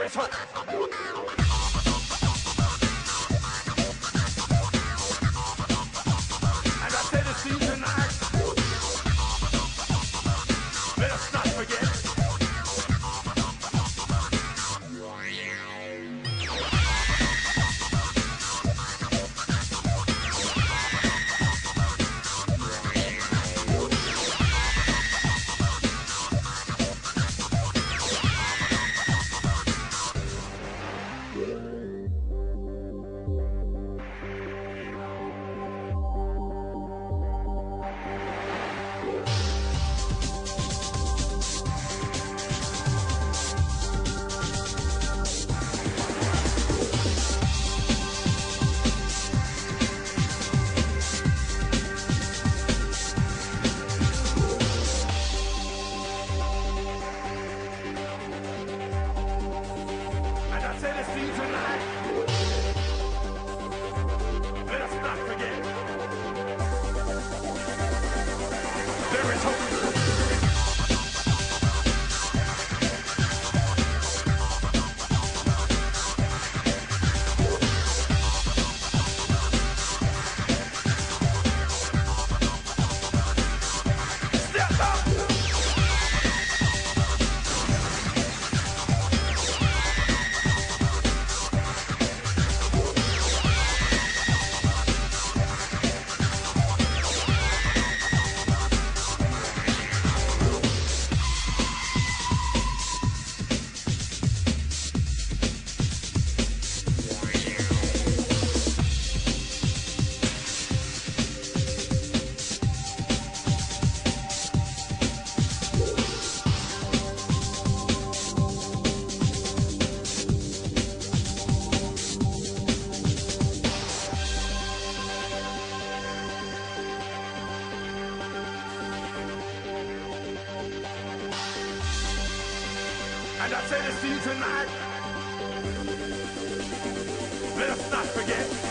is hope. And I say this to you tonight. Let us not forget. Say this to you tonight. Let us not forget. There is hope. Step up. And I say this to you tonight. Let us not forget.